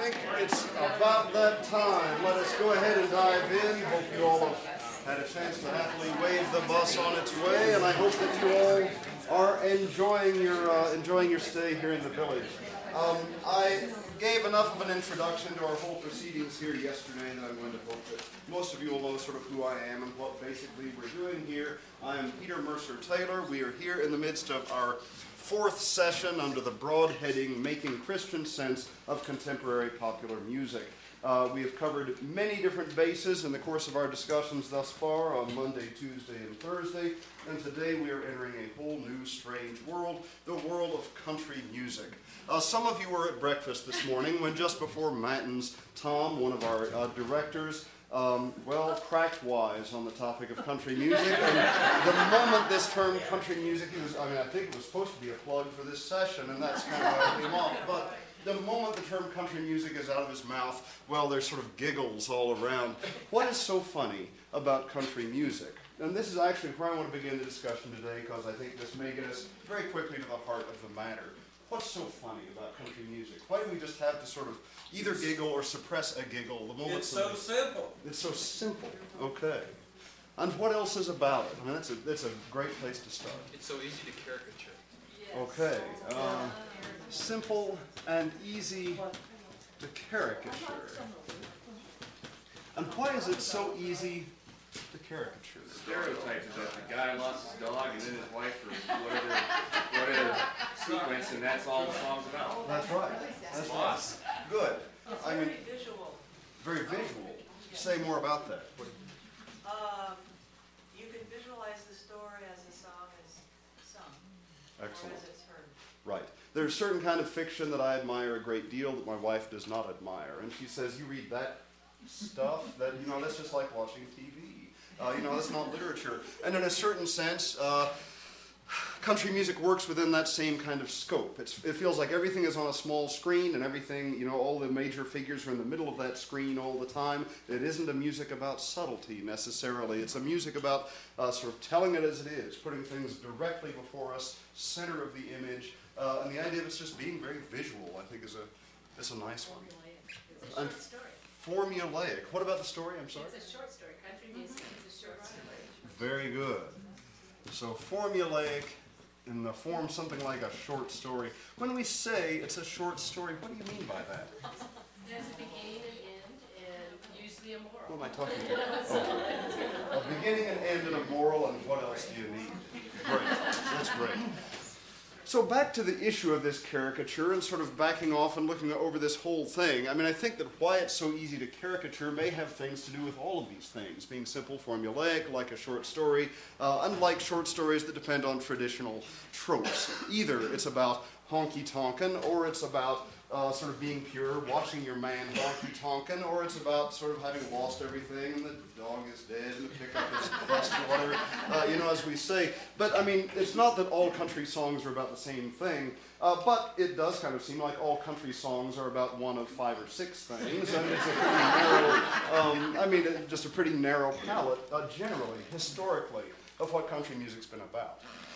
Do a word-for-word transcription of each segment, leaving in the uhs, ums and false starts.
think it's about that time. Let us go ahead and dive in. Hope you all have had a chance to happily wave the bus on its way, and I hope that you all are enjoying your uh, enjoying your stay here in the village. Um, I gave enough of an introduction to our whole proceedings here yesterday that I'm going to hope that most of you will know sort of who I am and what basically we're doing here. I am Peter Mercer Taylor. We are here in the midst of our fourth session under the broad heading, Making Christian Sense of Contemporary Popular Music. Uh, we have covered many different bases in the course of our discussions thus far on Monday, Tuesday, and Thursday, and today we are entering a whole new strange world, the world of country music. Uh, some of you were at breakfast this morning when just before Matins, Tom, one of our uh, directors, Um, well, cracked wise on the topic of country music, and the moment this term country music, he was, I mean, I think it was supposed to be a plug for this session, and that's kind of how it came off, but the moment the term country music is out of his mouth, well, there's sort of giggles all around. What is so funny about country music? And this is actually where I want to begin the discussion today, because I think this may get us very quickly to the heart of the matter. What's so funny about country music? Why do we just have to sort of either giggle or suppress a giggle the moment? It's so simple. It's so simple. Okay. And what else is about it? I mean, that's a that's a great place to start. It's so easy to caricature. Okay. Um, simple and easy to caricature. And why is it so easy to caricature? Stereotype is that the guy lost his dog and then his wife or whatever, whatever sequence, and that's all the song's about. That's right. That's Lost. right. Good. It's I very mean, visual. very visual. Say more about that. What, Um, you can visualize the story as the song is sung, excellent. or as it's heard. Right. There's a certain kind of fiction that I admire a great deal that my wife does not admire. And she says, you read that stuff, that, you know, that's just like watching T V. Uh, you know, that's not literature. And in a certain sense, uh, country music works within that same kind of scope. It's, it feels like everything is on a small screen and everything, you know, all the major figures are in the middle of that screen all the time. It isn't a music about subtlety necessarily. It's a music about uh, sort of telling it as it is, putting things directly before us, center of the image. Uh, and the idea of it's just being very visual, I think, is a, is a nice one. It's a And short story. formulaic. What about the story? I'm sorry? It's a short story. Country music is a short story. Very good. So formulaic in the form something like a short story. When we say it's a short story, what do you mean by that? There's a beginning and end, and usually a moral. What am I talking about? Oh. A beginning, an end, and a moral, and what else do you need? Great. That's great. So back to the issue of this caricature and sort of backing off and looking over this whole thing. I mean, I think that why it's so easy to caricature may have things to do with all of these things, being simple, formulaic, like a short story, uh, unlike short stories that depend on traditional tropes. Either it's about honky-tonkin', or it's about uh, sort of being pure, watching your man honky-tonkin', or it's about sort of having lost everything and the dog is dead and the pickup is bust or whatever, uh, you know, as we say. But, I mean, it's not that all country songs are about the same thing, uh, but it does kind of seem like all country songs are about one of five or six things, and it's a pretty narrow, um, I mean, just a pretty narrow palette, uh, generally, historically, of what country music's been about.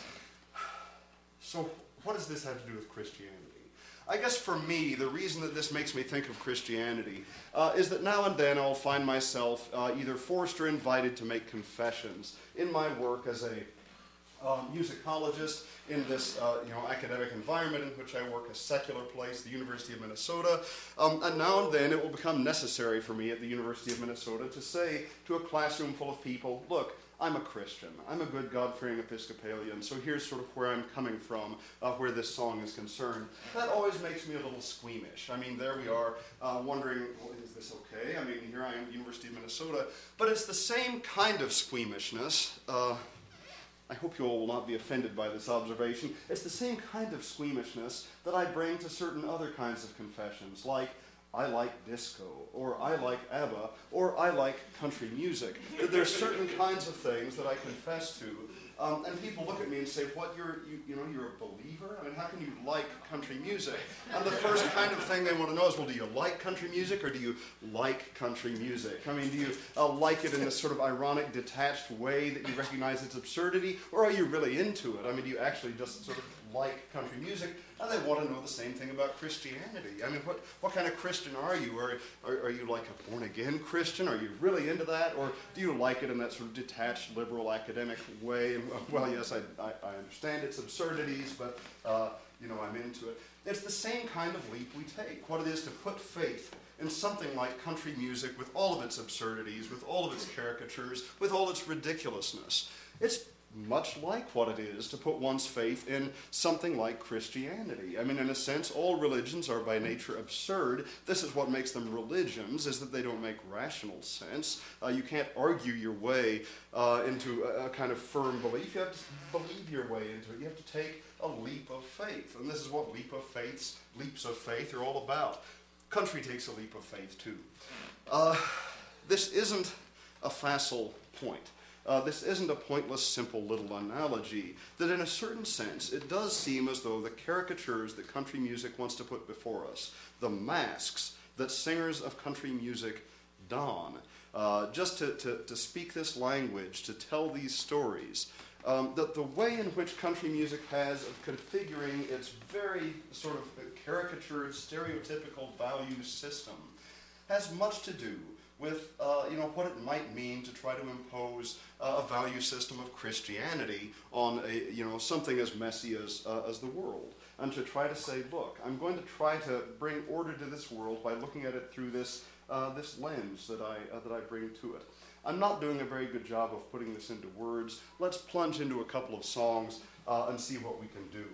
So, what does this have to do with Christianity? I guess for me, the reason that this makes me think of Christianity uh, is that now and then I'll find myself uh, either forced or invited to make confessions in my work as a um, musicologist in this uh, you know, academic environment in which I work, a secular place, the University of Minnesota. Um, and now and then it will become necessary for me at the University of Minnesota to say to a classroom full of people, look, I'm a Christian. I'm a good God-fearing Episcopalian, so here's sort of where I'm coming from, uh, where this song is concerned. That always makes me a little squeamish. I mean, there we are, uh, wondering, well, is this okay? I mean, here I am at the University of Minnesota. But it's the same kind of squeamishness. Uh, I hope you all will not be offended by this observation. It's the same kind of squeamishness that I bring to certain other kinds of confessions, like I like disco, or I like ABBA, or I like country music. That there's certain kinds of things that I confess to, um, and people look at me and say, "What? You're you, you know you're a believer? I mean, how can you like country music?" And the first kind of thing they want to know is, "Well, do you like country music, or do you like country music? I mean, do you uh, like it in this sort of ironic, detached way that you recognize its absurdity, or are you really into it? I mean, do you actually just sort of like country music, and they want to know the same thing about Christianity. I mean, what, what kind of Christian are you? Are, are, are you like a born-again Christian? Are you really into that? Or do you like it in that sort of detached, liberal, academic way? And, well, yes, I, I, I understand its absurdities, but, uh, you know, I'm into it. It's the same kind of leap we take, what it is to put faith in something like country music with all of its absurdities, with all of its caricatures, with all its ridiculousness. It's much like what it is to put one's faith in something like Christianity. I mean, in a sense, all religions are by nature absurd. This is what makes them religions, is that they don't make rational sense. Uh, you can't argue your way uh, into a, a kind of firm belief. You have to believe your way into it. You have to take a leap of faith. And this is what leap of faiths, leaps of faith are all about. Country takes a leap of faith, too. Uh, this isn't a facile point. Uh, this isn't a pointless, simple little analogy, that in a certain sense, it does seem as though the caricatures that country music wants to put before us, the masks that singers of country music don, uh, just to, to, to speak this language, to tell these stories, um, that the way in which country music has of configuring its very sort of caricatured, stereotypical value system has much to do with uh, you know, what it might mean to try to impose uh, a value system of Christianity on a, you know, something as messy as, uh, as the world, and to try to say, look, I'm going to try to bring order to this world by looking at it through this, uh, this lens that I, uh, that I bring to it. I'm not doing a very good job of putting this into words. Let's plunge into a couple of songs uh, and see what we can do.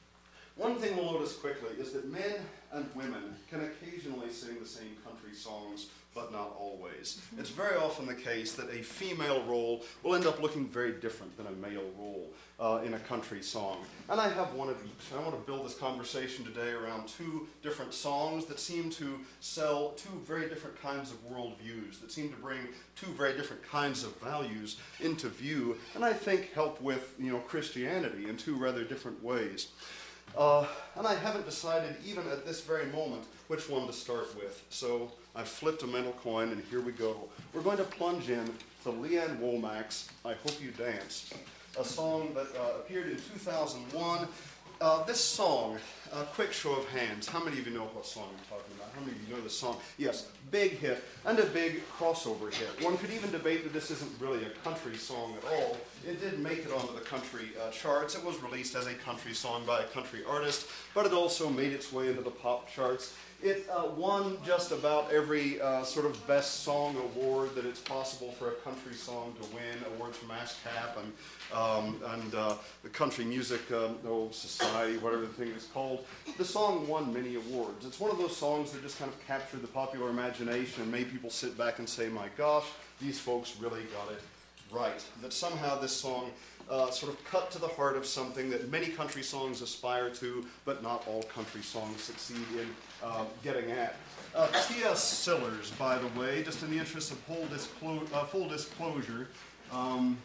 One thing we'll notice quickly is that men and women can occasionally sing the same country songs, but not always. It's very often the case that a female role will end up looking very different than a male role uh, in a country song. And I have one of each. I want to build this conversation today around two different songs that seem to sell two very different kinds of worldviews, that seem to bring two very different kinds of values into view, and I think help with, you know, Christianity in two rather different ways. Uh, and I haven't decided, even at this very moment, which one to start with. So I've flipped a mental coin, and here we go. We're going to plunge in to Leanne Womack's I Hope You Dance, a song that uh, appeared in two thousand one. Uh, this song, a uh, quick show of hands, how many of you know what song I'm talking about? How many of you know this song? Yes, big hit, and a big crossover hit. One could even debate that this isn't really a country song at all. It did make it onto the country uh, charts. It was released as a country song by a country artist, but it also made its way into the pop charts. It uh, won just about every uh, sort of best song award that it's possible for a country song to win, awards from ASCAP and um, and uh, the Country Music um, oh, Society, whatever the thing is called. The song won many awards. It's one of those songs that just kind of captured the popular imagination and made people sit back and say, my gosh, these folks really got it right. That somehow this song uh, sort of cut to the heart of something that many country songs aspire to, but not all country songs succeed in uh, getting at. Uh, T S Sillers, by the way, just in the interest of full, disclo- uh, full disclosure, um,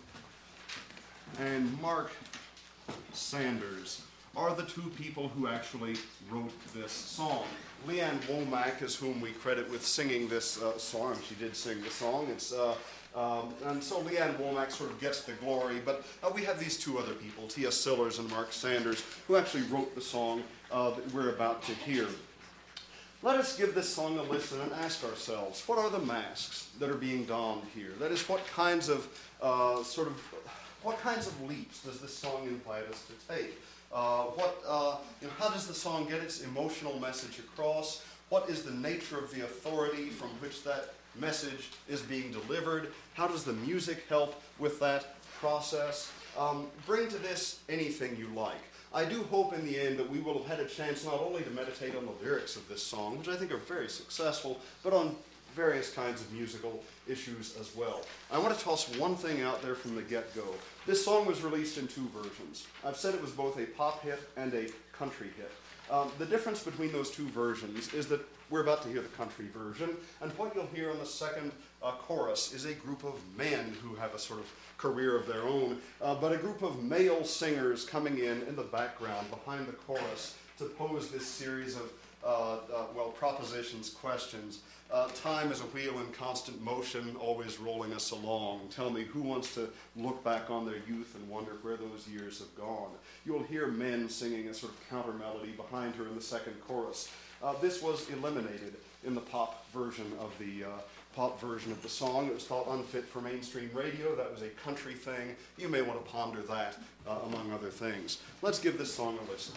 and Mark Sanders are the two people who actually wrote this song. Leanne Womack is whom we credit with singing this uh, song. She did sing the song. It's uh, um, and so Leanne Womack sort of gets the glory, but uh, we have these two other people, T S Sillers and Mark Sanders, who actually wrote the song uh, that we're about to hear. Let us give this song a listen and ask ourselves, what are the masks that are being donned here? That is, what kinds of uh, sort of, what kinds of leaps does this song invite us to take? Uh, what, uh, you know, how does the song get its emotional message across? What is the nature of the authority from which that message is being delivered? How does the music help with that process? Um, bring to this anything you like. I do hope in the end that we will have had a chance not only to meditate on the lyrics of this song, which I think are very successful, but on various kinds of musical issues as well. I want to toss one thing out there from the get-go. This song was released in two versions. I've said it was both a pop hit and a country hit. Um, the difference between those two versions is that we're about to hear the country version, and what you'll hear on the second uh, chorus is a group of men who have a sort of career of their own, uh, but a group of male singers coming in in the background behind the chorus to pose this series of uh, uh, well, propositions, questions. Uh, time is a wheel in constant motion, always rolling us along. Tell me, who wants to look back on their youth and wonder where those years have gone? You'll hear men singing a sort of counter melody behind her in the second chorus. Uh, this was eliminated in the pop version of the uh, pop version of the song. It was thought unfit for mainstream radio. That was a country thing. You may want to ponder that, uh, among other things. Let's give this song a listen.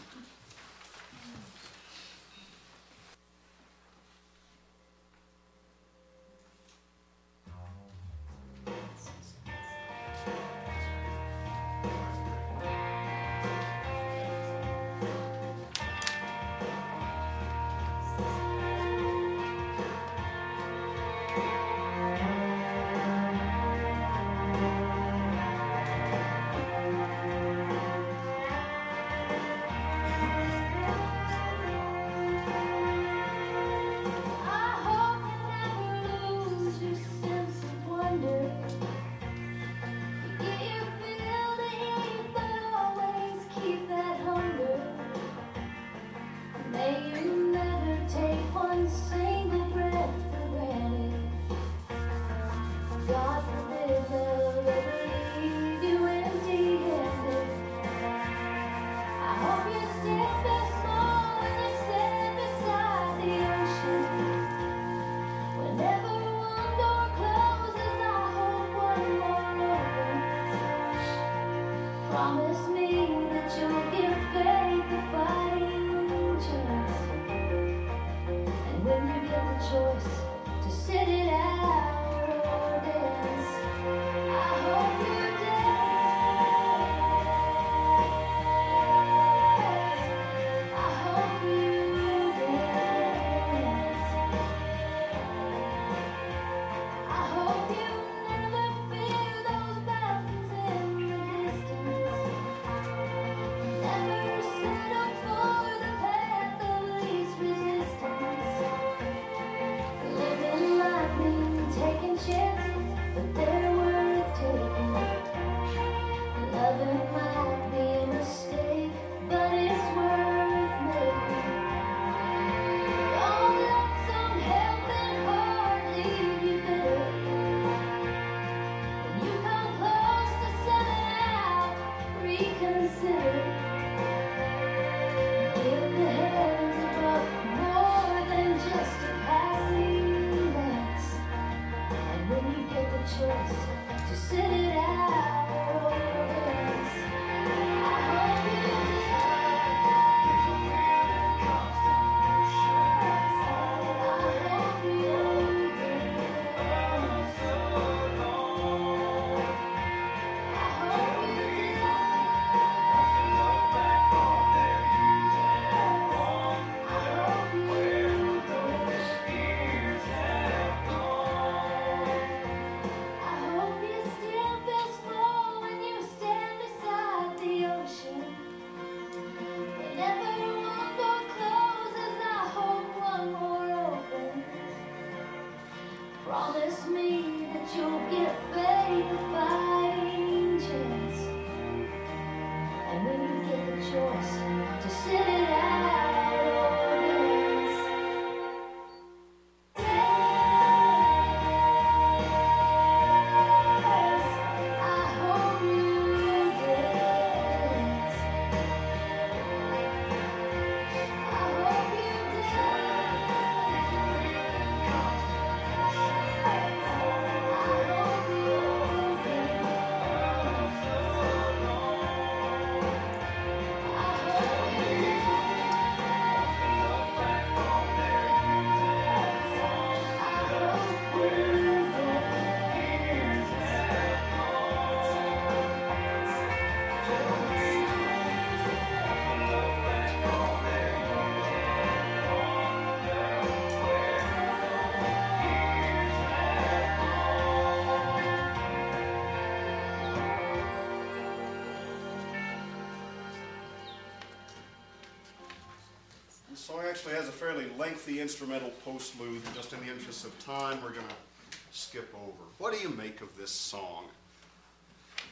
The song actually has a fairly lengthy instrumental postlude. Just in the interest of time, we're going to skip over. What do you make of this song?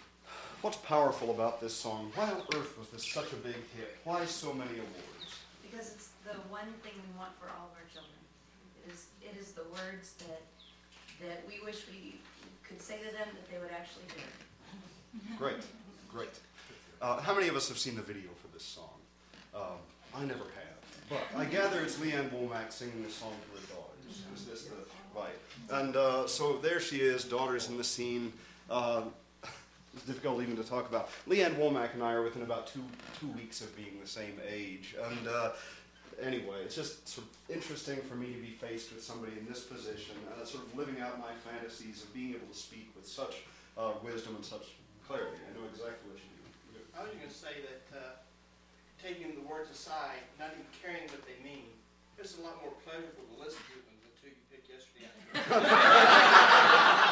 What's powerful about this song? Why on earth was this such a big hit? Why so many awards? because it's the one thing we want for all of our children. It is, it is the words that, that we wish we could say to them that they would actually hear. Great, great. Uh, how many of us have seen the video for this song? Um, I never have, but I gather it's Leanne Womack singing this song to her daughters. Is this the, right. And uh, so there she is, daughters in the scene. Uh, it's difficult even to talk about. Leanne Womack and I are within about two, two weeks of being the same age. And uh, anyway, it's just sort of interesting for me to be faced with somebody in this position, uh, sort of living out my fantasies of being able to speak with such uh, wisdom and such clarity. I know exactly what you do. I was going to say that uh, taking the words aside, not even caring what they mean, it's a lot more pleasurable to listen to than the two you picked yesterday afternoon.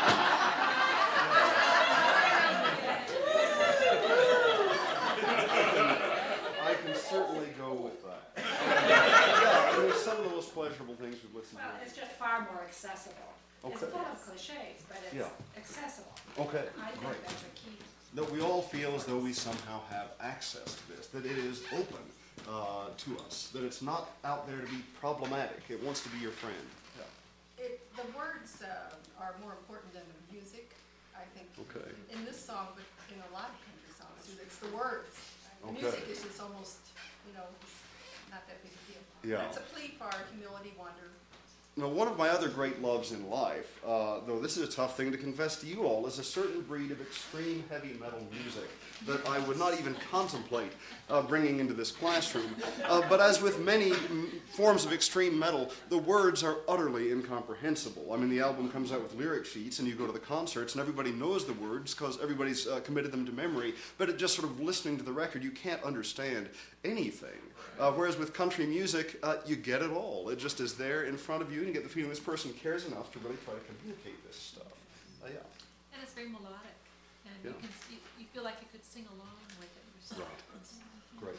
I can certainly go with that. Yeah, I mean, some of the most pleasurable things we've listened Well, to. it's just far more accessible. It's Okay. full of cliches, but it's Yeah. accessible. Okay, I think great. that's a key. That we all feel as though we somehow have access to this, that it is open uh, to us, that it's not out there to be problematic. It wants to be your friend. Yeah. It, the words uh, are more important than the music, I think. Okay. In this song, but in a lot of country songs too, it's the words. The Okay. music is just almost, you know, it's not that big a deal. Yeah. It's a plea for humility, wonder. Now, one of my other great loves in life, uh, though this is a tough thing to confess to you all, is a certain breed of extreme heavy metal music that I would not even contemplate uh, bringing into this classroom. Uh, but as with many mm, forms of extreme metal, the words are utterly incomprehensible. I mean, the album comes out with lyric sheets, and you go to the concerts, and everybody knows the words because everybody's uh, committed them to memory. But it just sort of listening to the record, you can't understand anything. Uh, whereas with country music, uh, you get it all. It just is there in front of you, and you get the feeling this person cares enough to really try to communicate this stuff. Uh, yeah. And it's very melodic, and you Yeah. can, you, you feel like you could sing along with it yourself. Great.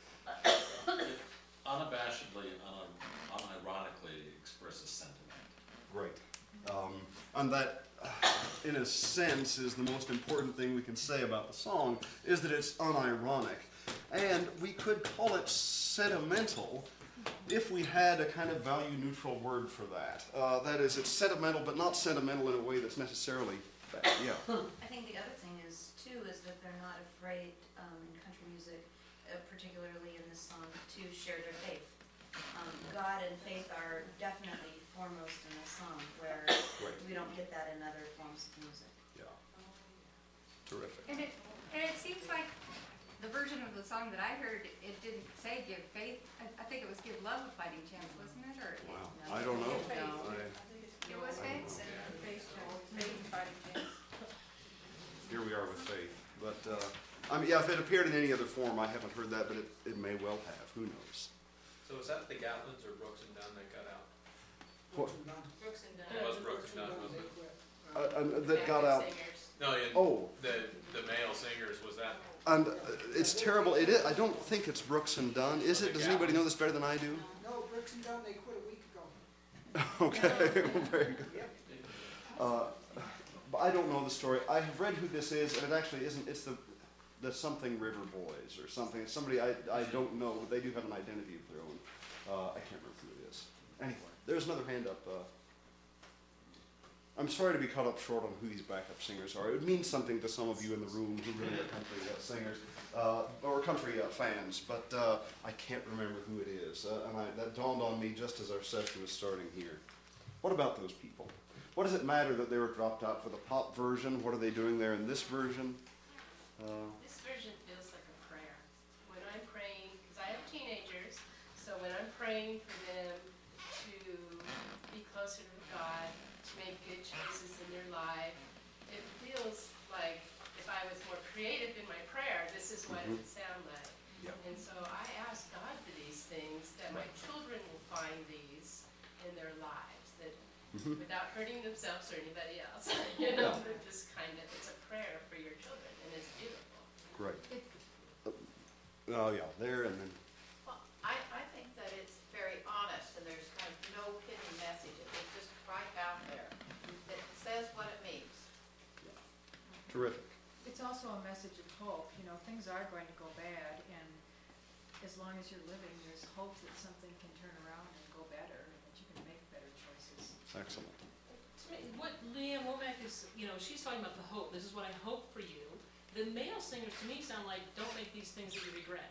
Unabashedly, un- unironically expresses sentiment. Great. Um, and that, uh, in a sense, is the most important thing we can say about the song, is that it's unironic. And we could call it sentimental if we had a kind of value-neutral word for that. Uh, that is, it's sentimental, but not sentimental in a way that's necessarily bad. Yeah. I think the other thing is, too, is that they're not afraid um, in country music, uh, particularly in this song, to share their faith. Um, God and faith are definitely foremost in this song, where Right. we don't get that in other forms of music. Yeah. Terrific. And it, and it seems like the version of the song that I heard, it didn't say give faith. I, I think it was give love a fighting chance, wasn't it? Or Wow. I don't know. No. I, it was faith? Faith, faith, fighting chance. here we are with faith. But, uh, I mean, yeah, if it appeared in any other form, I haven't heard that, but it, it may well have. Who knows? So was that the Gatlins or Brooks and Dunn that got out? What? Brooks and It Dunn. was Brooks and Dunn, wasn't it? Uh, and that got Backup out. singers. No, and Oh, the, the male singers, was that? and uh, it's terrible. It is, I don't think it's Brooks and Dunn, is it? Does anybody know this better than I do? No, Brooks and Dunn, they quit a week ago. Okay, well, very good. Uh, but I don't know the story. I have read who this is, and it actually isn't. It's the the something River Boys or something. It's somebody I, I don't know. But they do have an identity of their own. Uh, I can't remember who it is. Anyway, there's another hand up. Uh, I'm sorry to be caught up short on who these backup singers are. It would mean something to some of you in the room who really are country uh, singers uh, or country uh, fans, but uh, I can't remember who it is. Uh, and I, that dawned on me just as our session was starting here. What about those people? What does it matter that they were dropped out for the pop version? What are they doing there in this version? Uh, This version feels like a prayer. When I'm praying, because I have teenagers, so when I'm praying for them to be closer to God, to make good choices in their life, it feels like if I was more creative in my prayer, this is what it would sound like. Yeah. And so I ask God for these things, that my children will find these in their lives, that Mhm. without hurting themselves or anybody else, you know, Yeah. they're just kind of, it's a prayer for your children, and it's beautiful. Great. Oh yeah, there and then. Well, I, I think that it's very honest and there's kind of no hidden messages. It's just right out there. It says what it means. Terrific. It's also a message of hope. You know, things are going to go bad, and as long as you're living, there's hope that something can turn around and go better, and that you can make better choices. Excellent. To me, what Leanne Womack is, you know, she's talking about the hope. This is what I hope for you. The male singers to me sound like, don't make these things that you regret.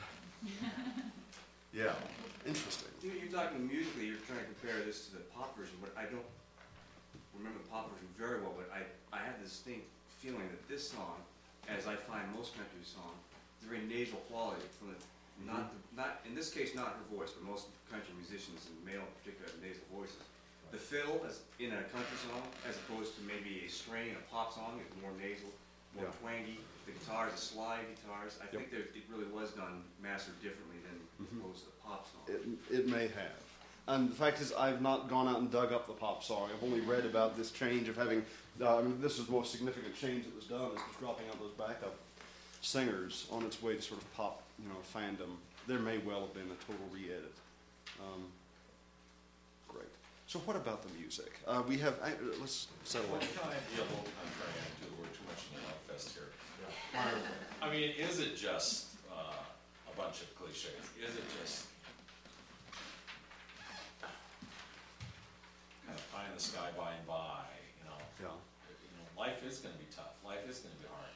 Yeah, interesting. You- You're talking musically, you're trying to compare this to the pop version, but I don't remember the pop version very well, but I, I have this distinct feeling that this song, as I find most country songs, is a very nasal quality from the, not, the, not, in this case, not her voice, but most country musicians, and male in particular, have nasal voices. The fill as in a country song, as opposed to maybe a strain, a pop song, is more nasal, more Yeah. twangy. The guitars, the slide guitars, I Yep. think there, it really was done mastered differently than Mhm. opposed to the pop song. It, it may have. And the fact is, I've not gone out and dug up the pop song. I've only read about this change of having, uh, I mean, this is the most significant change that was done, is just dropping out those backup singers on its way to sort of pop, you know, fandom. There may well have been a total re-edit. Um, great. So what about the music? Uh, we have, I, let's settle Well, in. can I be a little contrarian too? We're too much in the love fest here. I mean, is it just uh, a bunch of cliches? Is it just kind of pie in the sky by and by, you know? Yeah. You know, life is gonna be tough. Life is gonna be hard.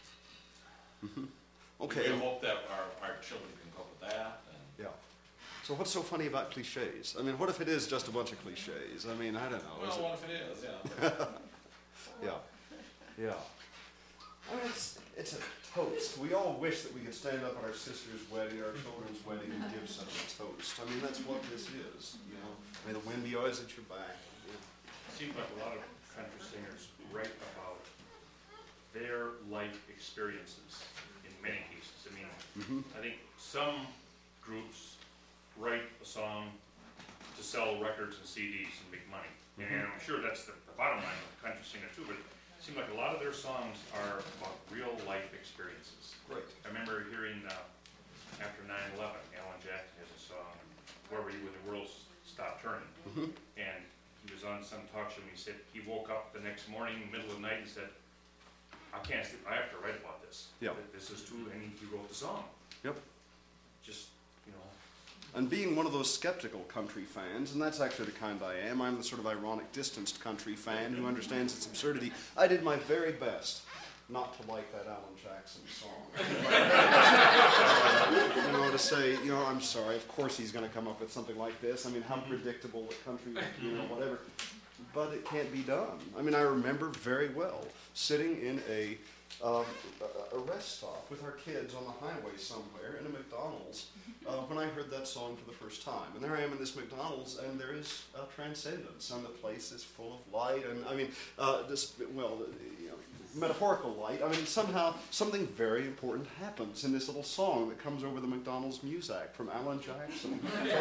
Okay. We hope that our, our children can cope with that, and Yeah. So what's so funny about cliches? I mean, what if it is just a bunch of cliches? I mean, I don't know. Is well, it- what if it is? Yeah. Yeah, yeah. I mean, it's, it's a toast. We all wish that we could stand up at our sister's wedding, our children's wedding, and give such a toast. I mean, that's what this is, you know. May the wind be always at your back. Yeah. Seems like a lot of country singers write about their life experiences in many cases. I mean, Mhm. I think some groups write a song to sell records and C Ds and make money. Mhm. And I'm sure that's the, the bottom line of the country singer too, but it seems like a lot of their songs are about real life experiences. Great. I remember hearing, uh, after nine eleven, Alan Jackson has a song, Where Were You When the World Stopped Turning? Mhm. And he was on some talk show and he said, he woke up the next morning, middle of the night, and said, I can't sleep, I have to write about this. Yeah. This is true, and he he wrote the song. Yep. Just, you know, And being one of those skeptical country fans, and that's actually the kind I am, I'm the sort of ironic, distanced country fan who understands its absurdity. I did my very best not to like that Alan Jackson song. You know, to say, you know, I'm sorry, of course he's going to come up with something like this. I mean, how predictable the country, you know, whatever. But it can't be done. I mean, I remember very well sitting in a, um, a, a rest stop with our kids on the highway somewhere in a McDonald's uh, when I heard that song for the first time. And there I am in this McDonald's, and there is uh, transcendence, and the place is full of light, and I mean, uh, this, well, you know, metaphorical light. I mean, somehow something very important happens in this little song that comes over the McDonald's music from Alan Jackson.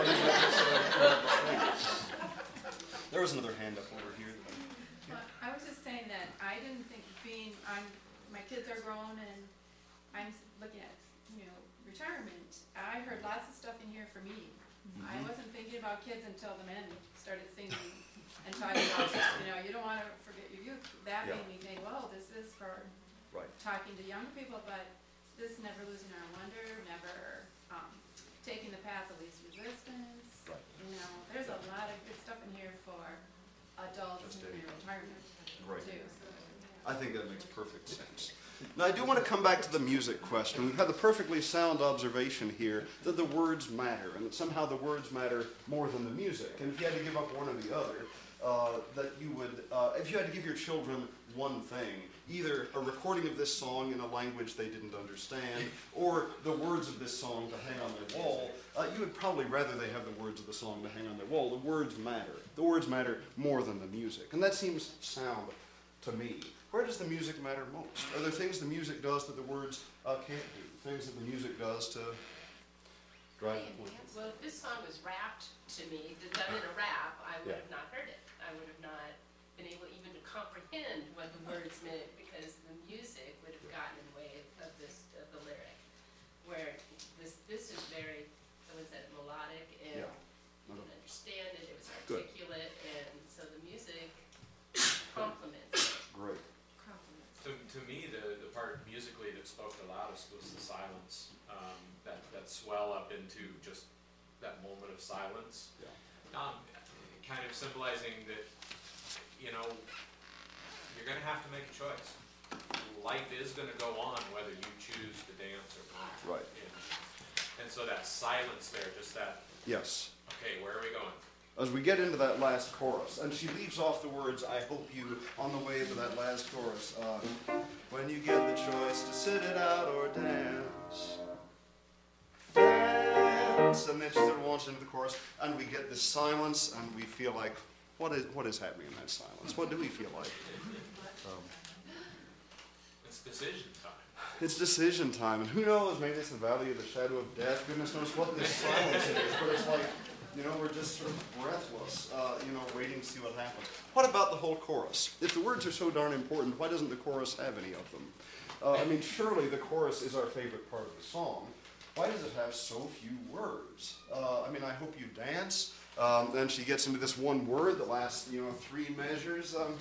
There was another hand up over here. Well, I was just saying that I didn't think being, I'm, my kids are grown and I'm s- looking at, you know, retirement. I heard lots of stuff in here for me. I Mhm. wasn't thinking about kids until the men started singing and talking about, you know, you don't wanna forget your youth. That Yeah. made me think, well, this is for Right. talking to young people, but this never losing our wonder, never, um, taking the path of least resistance. Right. You know, there's a lot of good stuff in here for adults Just in a- their retirement Right. too. I think that makes perfect sense. Now, I do want to come back to the music question. We've had the perfectly sound observation here that the words matter, and that somehow the words matter more than the music. And if you had to give up one or the other, uh, that you would, uh, if you had to give your children one thing, either a recording of this song in a language they didn't understand, or the words of this song to hang on their wall, uh, you would probably rather they have the words of the song to hang on their wall. The words matter. The words matter more than the music. And that seems sound to me. Where does the music matter most? Are there things the music does that the words uh, can't do? Things that the music does to drive the point? Well, if this song was rapped to me, done in a rap, I would Yeah. have not heard it. I would have not been able even to comprehend what the words meant, because the music would have gotten in the way of this, of the lyric. Where this, this is very, what was that, melodic, and Yeah. you can understand it, it was Good. articulate, and so the music complements it. Great. Complements. To, to me, the, the part musically that spoke the loudest was the silence, um, that, that swell of silence. Yeah. Um, kind of symbolizing that, you know, you're gonna have to make a choice. Life is gonna go on whether you choose to dance or not. Right. And, and so that silence there, just that, Yes. okay, where are we going? As we get into that last chorus, and she leaves off the words, I hope you, on the way to that last chorus. Uh, when you get the choice to sit it out or dance, dance. And then she sort of launches into the chorus, and we get this silence, and we feel like, what is what is happening in that silence? What do we feel like? Um, It's decision time. It's decision time, and who knows, maybe it's the valley of the shadow of death. Goodness knows what this silence is, but it's like, you know, we're just sort of breathless, uh, you know, waiting to see what happens. What about the whole chorus? If the words are so darn important, why doesn't the chorus have any of them? Uh, I mean, surely the chorus is our favorite part of the song. Why does it have so few words? Uh, I mean, I hope you dance. Um, then she gets into this one word that lasts, you know, three measures. Um,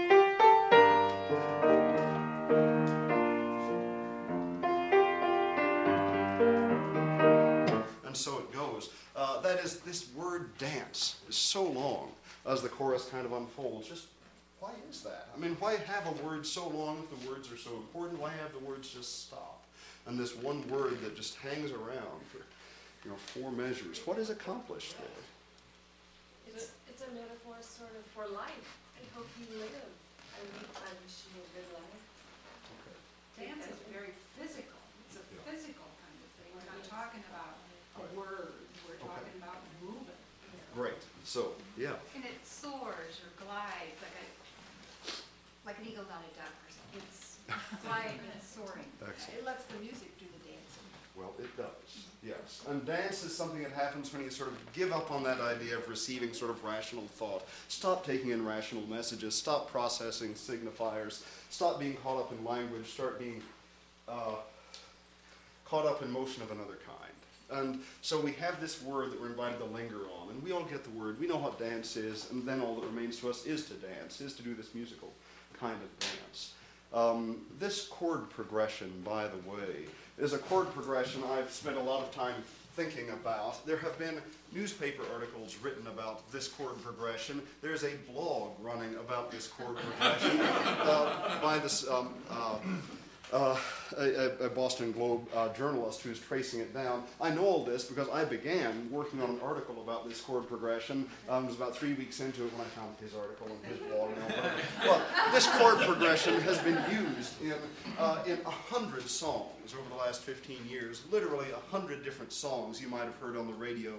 and so it goes. Uh, that is, this word dance is so long as the chorus kind of unfolds. Just why is that? I mean, why have a word so long if the words are so important? Why have the words just stop? And this one word that just hangs around for, you know, four measures. What is accomplished there? It's, it's a metaphor sort of for life. I hope you live. I, I wish you a good life. Dance is very physical. It's a Yeah. physical kind of thing. We're not talking about a word. We're Okay. talking about moving. Great. So, yeah. And it soars or glides like a, like an eagle on a duck or something. It's gliding and soaring. Excellent. It lets the music do the dancing. Well, it does, yes. And dance is something that happens when you sort of give up on that idea of receiving sort of rational thought. Stop taking in rational messages. Stop processing signifiers. Stop being caught up in language. Start being uh, caught up in motion of another kind. And so we have this word that we're invited to linger on, and we all get the word. We know what dance is, and then all that remains to us is to dance, is to do this musical kind of dance. Um, this chord progression, by the way, is a chord progression I've spent a lot of time thinking about. There have been newspaper articles written about this chord progression. There's a blog running about this chord progression uh, by this um, uh, uh, a, a Boston Globe uh, journalist who's tracing it down. I know all this because I began working on an article about this chord progression. Um, it was about three weeks into it when I found his article and his blog and all that. But this chord progression has been used in uh, in a hundred songs over the last fifteen years. Literally a hundred different songs you might have heard on the radio.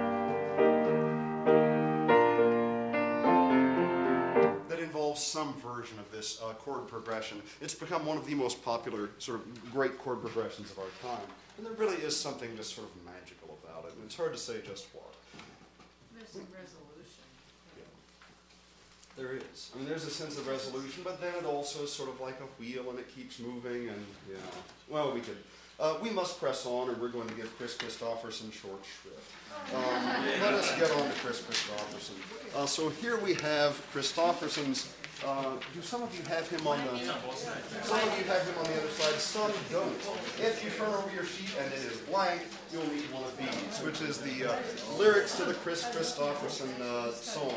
That involves some version of this uh, chord progression. It's become one of the most popular sort of great chord progressions of our time. And there really is something just sort of magical about it, and it's hard to say just what. There's some resolution. There is. I mean, there's a sense of resolution, but then it also is sort of like a wheel, and it keeps moving, and, you know, well, we could. Uh, we must press on, or we're going to give Chris Christopherson short shrift. Um, let us get on to Chris Christopherson. Uh, so here we have Christopherson's. Uh, do some of you have him on the? Some of you have him on the other side. Some don't. If you turn over your sheet and it is blank, you'll need one of these, which is the uh, lyrics to the Chris Christopherson uh, song.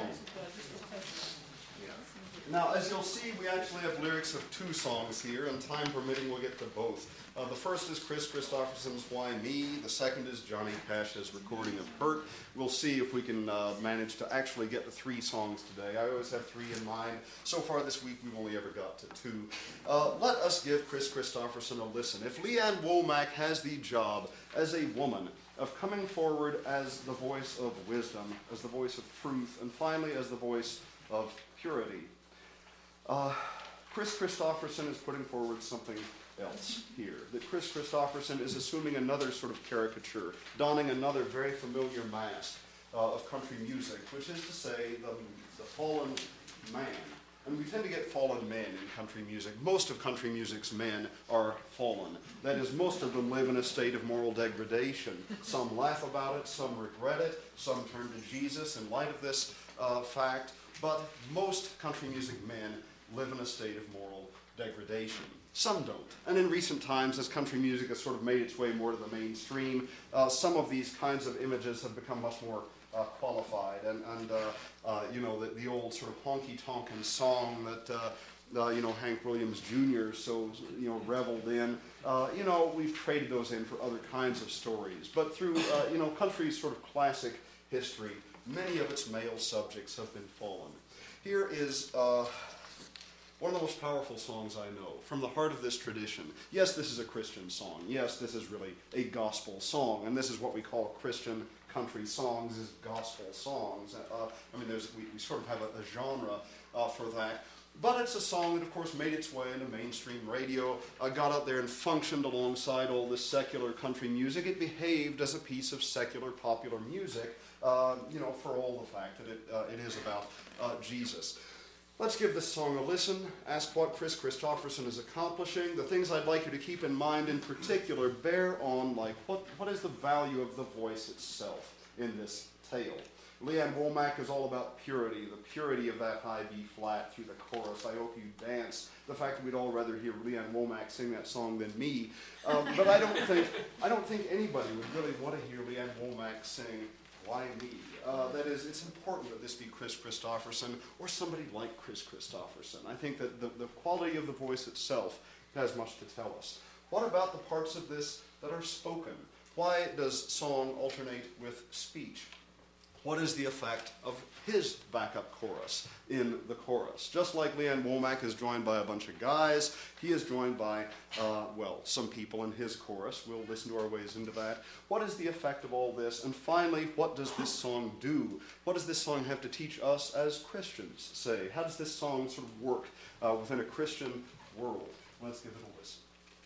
Now, as you'll see, we actually have lyrics of two songs here, and time permitting, we'll get to both. Uh, the first is Chris Christopherson's Why Me? The second is Johnny Cash's recording of Hurt. We'll see if we can uh, manage to actually get to three songs today. I always have three in mind. So far this week, we've only ever got to two. Uh, let us give Chris Christopherson a listen. If Leanne Womack has the job as a woman of coming forward as the voice of wisdom, as the voice of truth, and finally as the voice of purity, Uh, Chris Christopherson is putting forward something else here. That Chris Christopherson is assuming another sort of caricature, donning another very familiar mask uh, of country music, which is to say the, the fallen man. And we tend to get fallen men in country music. Most of country music's men are fallen. That is, most of them live in a state of moral degradation. Some laugh about it, some regret it, some turn to Jesus in light of this uh, fact. But most country music men live in a state of moral degradation. Some don't. And in recent times, as country music has sort of made its way more to the mainstream, uh, some of these kinds of images have become much more uh, qualified. And, and uh, uh, you know, the, the old sort of honky-tonkin' song that, uh, uh, you know, Hank Williams Junior so, you know, reveled in. Uh, you know, we've traded those in for other kinds of stories. But through, uh, you know, country's sort of classic history, many of its male subjects have been fallen. Here is uh, one of the most powerful songs I know, from the heart of this tradition. Yes, this is a Christian song. Yes, this is really a gospel song, and this is what we call Christian country songs, is gospel songs. Uh, I mean, there's we, we sort of have a, a genre uh, for that. But it's a song that, of course, made its way into mainstream radio, uh, got out there and functioned alongside all this secular country music. It behaved as a piece of secular popular music, uh, you know, for all the fact that it, uh, it is about uh, Jesus. Let's give this song a listen, ask what Kris Kristofferson is accomplishing. The things I'd like you to keep in mind in particular bear on, like, what, what is the value of the voice itself in this tale? Leanne Womack is all about purity, the purity of that high B flat through the chorus. I hope you dance. The fact that we'd all rather hear Leanne Womack sing that song than me. Um, but I don't think I don't think anybody would really want to hear Leanne Womack sing Why Me? Uh, that is, it's important that this be Kris Kristofferson or somebody like Kris Kristofferson. I think that the, the quality of the voice itself has much to tell us. What about the parts of this that are spoken? Why does song alternate with speech? What is the effect of his backup chorus in the chorus? Just like Leanne Womack is joined by a bunch of guys, he is joined by, uh, well, some people in his chorus. We'll listen to our ways into that. What is the effect of all this? And finally, what does this song do? What does this song have to teach us as Christians, say? How does this song sort of work uh, within a Christian world? Let's give it a listen.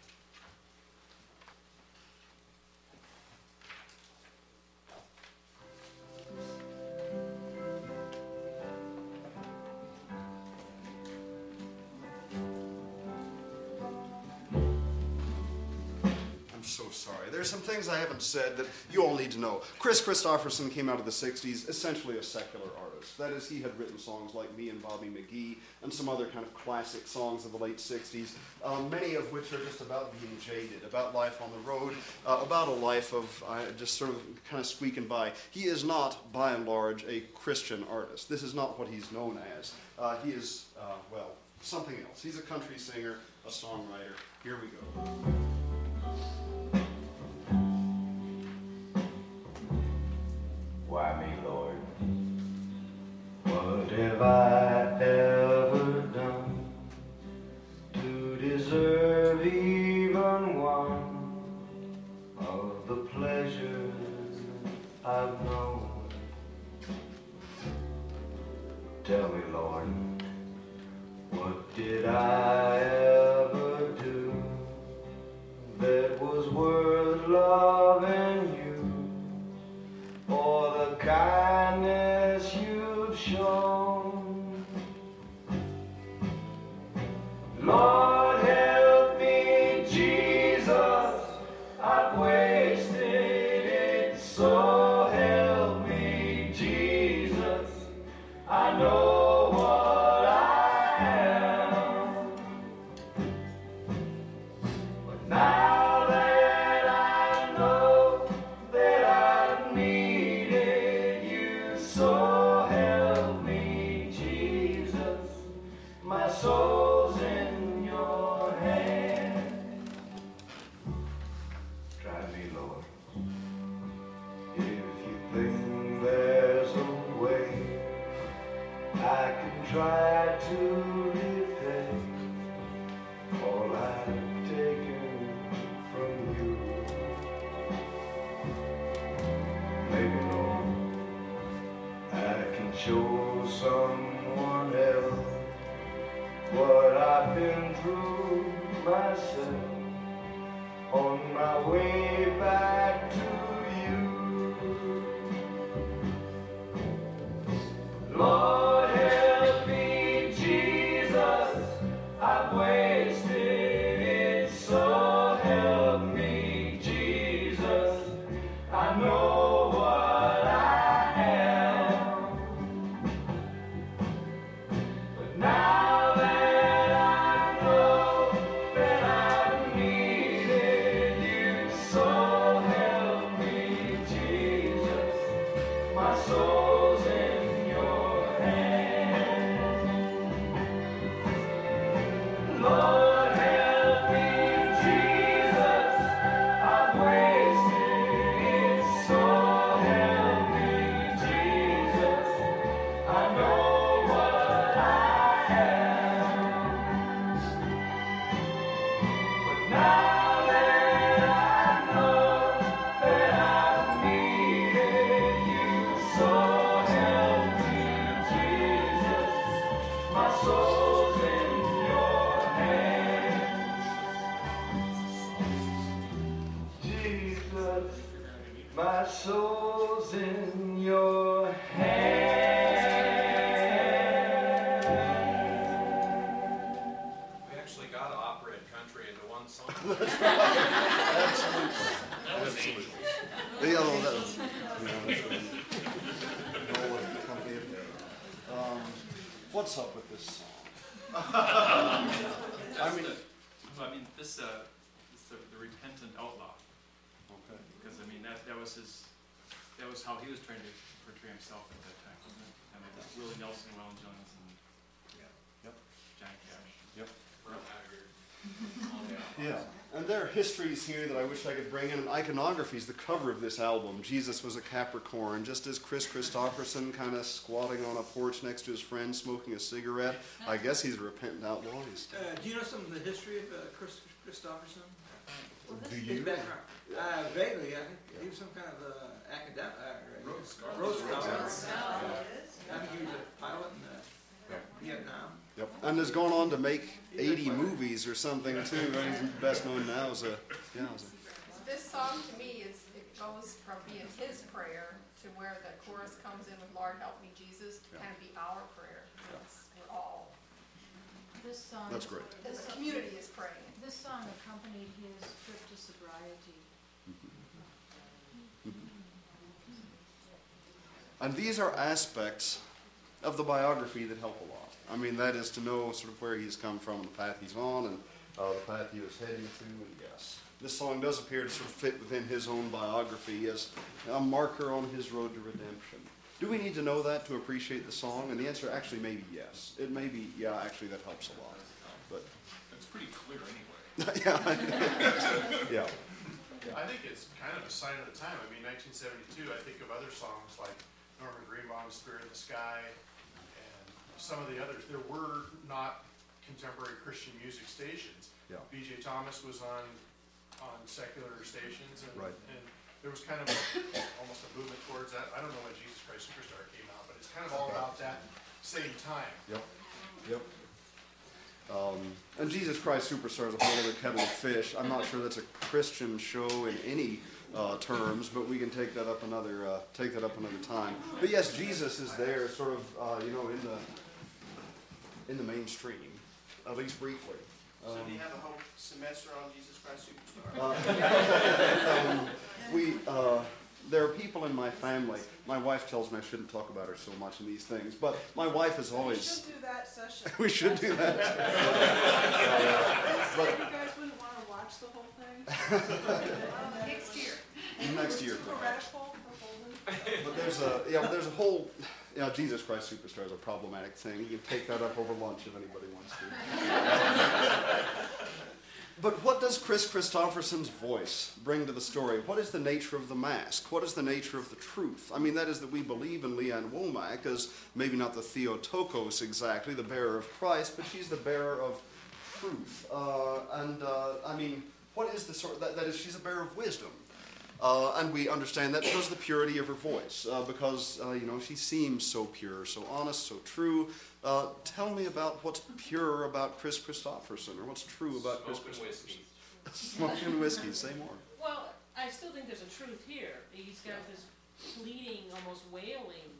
So sorry. There's some things I haven't said that you all need to know. Kris Kristofferson came out of the sixties, essentially a secular artist. That is, he had written songs like Me and Bobby McGee and some other kind of classic songs of the late sixties, um, many of which are just about being jaded, about life on the road, uh, about a life of uh, just sort of kind of squeaking by. He is not, by and large, a Christian artist. This is not what he's known as. Uh, he is, uh, well, something else. He's a country singer, a songwriter. Here we go. Why me, Lord? What have I ever done to deserve even one of the pleasures I've known? Tell me, Lord, what did I ever do that was worth loving you? For the kindness you've shown. Lord, help me, Jesus, I've wasted it, so help me, Jesus, I know what I am. But now that I know that I needed you, so help me, Jesus, my soul's in your hand. Try me, Lord, if you think there's a way I can try to repay all I've taken from you. Maybe, Lord, I can show someone else what I've been through myself on my way back to you. Lord, help me, Jesus, I've wasted it, so help me, Jesus, I know what I am. But now that I know that I needed you, so help me, what's up with this song? I mean, well, I mean, this, uh, this the, the repentant outlaw. Okay. Because I mean, that that was his, that was how he was trying to portray himself at that time, wasn't it? I mean, Willie Nelson, Waylon Jones, and Yep. Johnny Cash. Yep. Merle Haggard. Yeah, and there are histories here that I wish I could bring in. And iconography is the cover of this album. Jesus was a Capricorn, just as Chris Christopherson kind of squatting on a porch next to his friend smoking a cigarette. I guess he's a repentant outlaw. He's Uh, do you know some of the history of uh, Chris Christopherson? Do His you? background? Uh, vaguely, I think he was some kind of uh, academic. Uh, Rhodes Scholar. Rhodes Scholar. Rhodes Scholar. I think he was a pilot in uh, Vietnam. Yep, and has gone on to make eighty movies or something too. Right? He's best known now as a, yeah, as a This song to me is, it goes from being his prayer to where the chorus comes in with Lord help me Jesus, to kind of be our prayer. It's, we're all, This song. That's great. the community is praying. This song accompanied his trip to sobriety. And these are aspects of the biography that help a lot. I mean, that is to know sort of where he's come from and the path he's on and uh, the path he was heading to. And yes, this song does appear to sort of fit within his own biography as a marker on his road to redemption. Do we need to know that to appreciate the song? And the answer actually may be yes. It may be, yeah, actually that helps a lot. But It's pretty clear anyway. yeah, yeah. I think it's kind of a sign of the time. I mean, nineteen seventy-two, I think of other songs like Norman Greenbaum's Spirit of the Sky and some of the others. There were not contemporary Christian music stations. Yeah. B J Thomas was on on secular stations, and, Right. and there was kind of a, almost a movement towards that. I don't know when Jesus Christ Superstar came out, but it's kind of all about that same time. Yep, yep. Um, and Jesus Christ Superstar is a whole other kettle of fish. I'm not sure that's a Christian show in any uh, terms, but we can take that up another uh, take that up another time. But yes, Jesus is there, sort of, uh, you know, in the in the mainstream, at least briefly. So Um, do you have a whole semester on Jesus Christ Superstar? Uh, um, we, uh, there are people in my family. My wife tells me I shouldn't talk about her so much in these things, but my wife is We always. should do that session. We should do that. But you guys wouldn't want to watch the whole thing? Next year. Next year. Heretical for Holden? But there's a yeah, there's a whole yeah, Jesus Christ Superstar is a problematic thing. You can take that up over lunch if anybody wants to. But what does Chris Christopherson's voice bring to the story? What is the nature of the mask? What is the nature of the truth? I mean, that is that we believe in Leanne Womack as maybe not the Theotokos exactly, the bearer of Christ, but she's the bearer of truth. Uh, and uh, I mean, what is the sort that, that is, she's a bearer of wisdom. Uh, and we understand that because of the purity of her voice, uh, because, uh, you know, she seems so pure, so honest, so true. Uh, tell me about what's pure about Chris Christopherson, or what's true about Chris Smoking Christopherson. whiskey. Smoking whiskey, say more. Well, I still think there's a truth here. He's got this pleading, almost wailing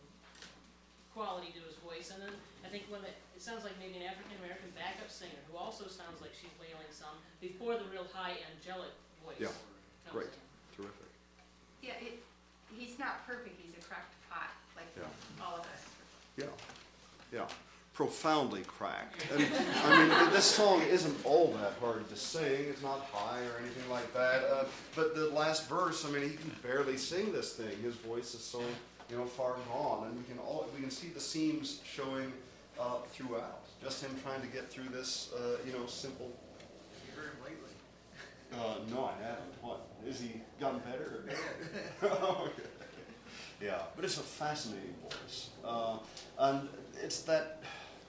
quality to his voice, and then I think when it, it sounds like maybe an African-American backup singer who also sounds like she's wailing some before the real high angelic voice Yeah, comes great, in. terrific. Yeah, it, he's not perfect, he's a cracked pot, like Yeah. all of us. Yeah, yeah, profoundly cracked. And, I mean, this song isn't all that hard to sing. It's not high or anything like that. Uh, but the last verse, I mean, he can barely sing this thing. His voice is so, you know, far gone, and we can all we can see the seams showing uh, throughout. Just him trying to get through this, uh, you know, simple. Have you heard him lately? Uh, no, I haven't. What? Is he gotten better? Oh, okay. Yeah, but it's a fascinating voice. Uh, and it's that,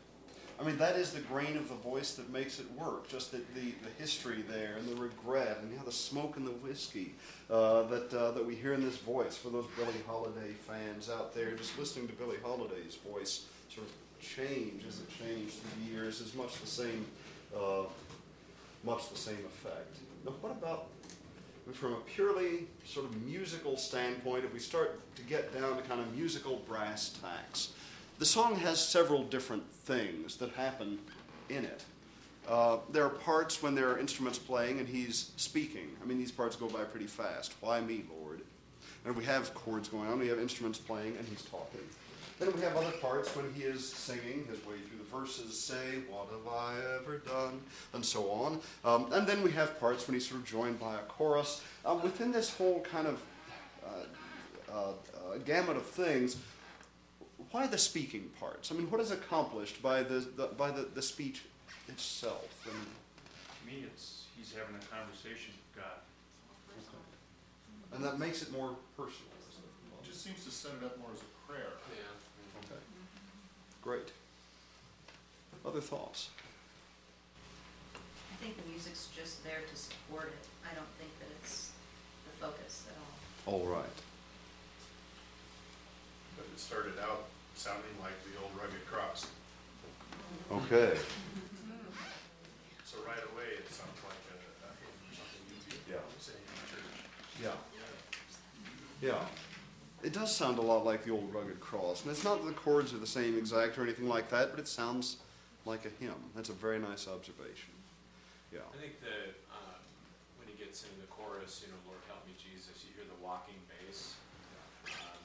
I mean, that is the grain of the voice that makes it work. Just the, the, the history there and the regret and yeah, the smoke and the whiskey uh, that, uh, that we hear in this voice for those Billie Holiday fans out there. Just listening to Billie Holiday's voice sort of change as it changed through the years is much the same, uh, much the same effect. Now, what about from a purely sort of musical standpoint, if we start to get down to kind of musical brass tacks, the song has several different things that happen in it. Uh, there are parts when there are instruments playing and he's speaking. I mean, these parts go by pretty fast. Why me, Lord? And we have chords going on, we have instruments playing, and he's talking. Then we have other parts when he is singing his way through the verses, say, what have I ever done, and so on. Um, and then we have parts when he's sort of joined by a chorus. Um, within this whole kind of uh, uh, uh, gamut of things, why the speaking parts? I mean, what is accomplished by the, the by the, the speech itself? I mean, To me, it's, he's having a conversation with God. and that makes it more personal. It just seems to set it up more as a prayer. Yeah. Okay. Great. Other thoughts? I think the music's just there to support it. I don't think that it's the focus at all. All right. But it started out sounding like the old rugged cross. Okay. So right away, it sounds like a, a hymn or something you'd be Yeah. singing in church. Yeah. Yeah. It does sound a lot like the old rugged cross. And it's not that the chords are the same exact or anything like that, but it sounds like a hymn. That's a very nice observation. Yeah. I think the, um, when he gets into the chorus, you know, Lord help me Jesus, you hear the walking bass, um,